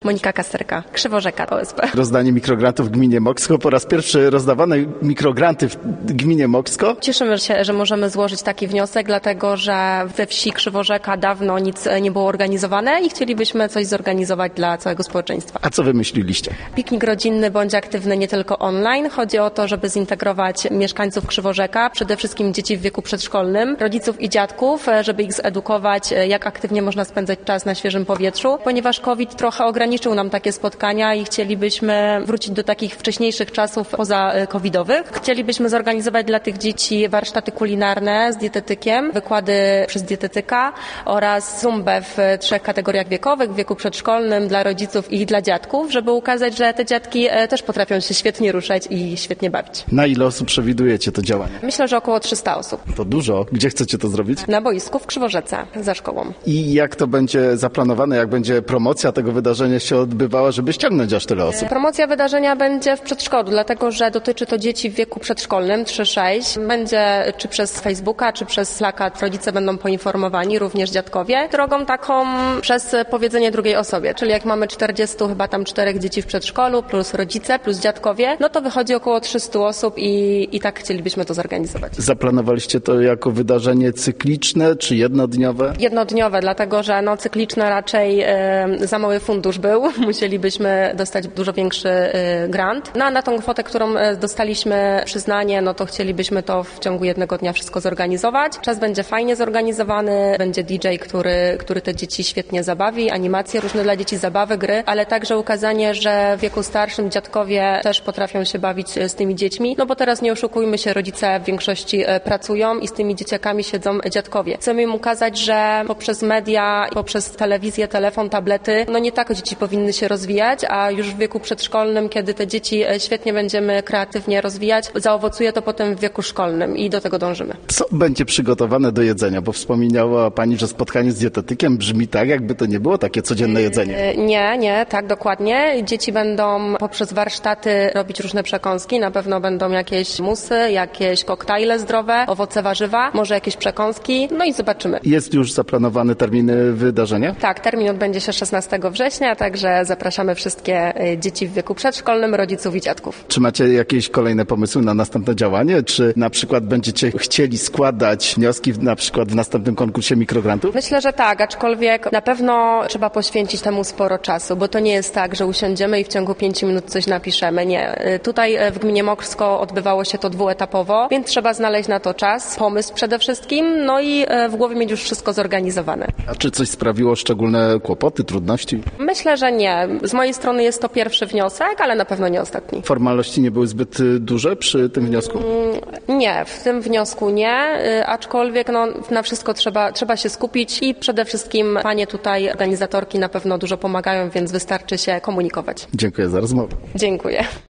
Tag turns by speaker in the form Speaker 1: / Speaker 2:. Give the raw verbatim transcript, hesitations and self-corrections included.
Speaker 1: Monika Kasterka, Krzyworzeka O S P.
Speaker 2: Rozdanie mikrograntów w gminie Moksko. Po raz pierwszy rozdawane mikrogranty w gminie Moksko.
Speaker 1: Cieszymy się, że możemy złożyć taki wniosek, dlatego że we wsi Krzyworzeka dawno nic nie było organizowane i chcielibyśmy coś zorganizować dla całego społeczeństwa.
Speaker 2: A co wymyśliliście?
Speaker 1: Piknik rodzinny bądź aktywny nie tylko online. Chodzi o to, żeby zintegrować mieszkańców Krzyworzeka, przede wszystkim dzieci w wieku przedszkolnym, rodziców i dziadków, żeby ich zedukować, jak aktywnie można spędzać czas na świeżym powietrzu, ponieważ COVID trochę ograniczył nam takie spotkania i chcielibyśmy wrócić do takich wcześniejszych czasów poza covidowych. Chcielibyśmy zorganizować dla tych dzieci warsztaty kulinarne z dietetykiem, wykłady przez dietetyka oraz zumbę w trzech kategoriach wiekowych, w wieku przedszkolnym, dla rodziców i dla dziadków, żeby ukazać, że te dziadki też potrafią się świetnie ruszać i świetnie bawić.
Speaker 2: Na ile osób przewidujecie to działanie?
Speaker 1: Myślę, że około trzysta osób.
Speaker 2: To dużo. Gdzie chcecie to zrobić?
Speaker 1: Na boisku w Krzyworzece za szkołą.
Speaker 2: I jak to będzie zaplanowane, jak będzie promocja tego wydarzenia się odbywała, żeby ściągnąć aż tyle osób?
Speaker 1: Promocja wydarzenia będzie w przedszkolu, dlatego że dotyczy to dzieci w wieku przedszkolnym trzy sześć. Będzie czy przez Facebooka, czy przez Slacka rodzice będą poinformowani, również dziadkowie, drogą taką przez powiedzenie drugiej osobie, czyli jak mamy czterdzieści chyba tam czterech dzieci w przedszkolu, plus rodzice, plus dziadkowie, no to wychodzi około trzysta osób i, i tak chcielibyśmy to zorganizować.
Speaker 2: Zaplanowaliście to jako wydarzenie cykliczne czy jednodniowe?
Speaker 1: Jednodniowe, dlatego że no, cykliczne raczej e, za mały fundusz był. Musielibyśmy dostać dużo większy e, grant. No a na tą kwotę, którą e, dostaliśmy przyznanie, no to chcielibyśmy to w ciągu jednego dnia wszystko zorganizować. Czas będzie fajnie zorganizowany, będzie D J, który, który te dzieci świetnie zabawi, animacje różne dla dzieci, zabawy, gry, ale także ukazanie, że w wieku starszym dziadkowie też potrafią się bawić z tymi dziećmi, no bo teraz nie oszukujmy się, rodzice w większości pracują i z tymi dzieciakami siedzą dziadkowie. Chcemy im ukazać, że poprzez media, poprzez telewizję, telefon, tablety, no nie tak dzieci powinny się rozwijać, a już w wieku przedszkolnym, kiedy te dzieci świetnie będziemy kreatywnie rozwijać, zaowocuje to potem w wieku szkolnym i do tego dążymy.
Speaker 2: Co będzie przygotowane do jedzenia? Bo wspomniała Pani, że spotkanie z dietetykiem brzmi tak, jakby to nie było takie codzienne jedzenie.
Speaker 1: Nie, nie, tak dokładnie. Dzieci będą poprzez warsztaty robić różne przekąski. Na pewno będą jakieś musy, jakieś koktajle zdrowe, owoce, warzywa, może jakieś przekąski, no i zobaczymy.
Speaker 2: Jest już zaplanowany termin wydarzenia?
Speaker 1: Tak, termin odbędzie się szesnastego września, także zapraszamy wszystkie dzieci w wieku przedszkolnym, rodziców i dziadków.
Speaker 2: Czy macie jakieś kolejne pomysły na następne działanie? Czy na przykład będziecie chcieli składać wnioski na przykład w następnym konkursie mikrograntów?
Speaker 1: Myślę, że tak, aczkolwiek na pewno trzeba poświęcić temu sporo czasu, bo to nie jest tak, że usiądziemy i w ciągu pięciu minut coś napiszemy. Nie. Tutaj w gminie Moksko odbywało się to dwuetapowo, więc trzeba znaleźć na to czas, pomysł przede wszystkim, no i w głowie mieć już wszystko zorganizowane.
Speaker 2: A czy coś sprawiło szczególne kłopoty, trudności?
Speaker 1: Myślę, że nie. Z mojej strony jest to pierwszy wniosek, ale na pewno nie ostatni.
Speaker 2: Formalności nie były zbyt duże przy tym wniosku?
Speaker 1: Nie, w tym wniosku nie, aczkolwiek no, na wszystko trzeba, trzeba się skupić i przede wszystkim panie tutaj, organizatorki na pewno dużo pomagają, więc wystarczy się komunikować.
Speaker 2: Dziękuję za rozmowę.
Speaker 1: Dziękuję.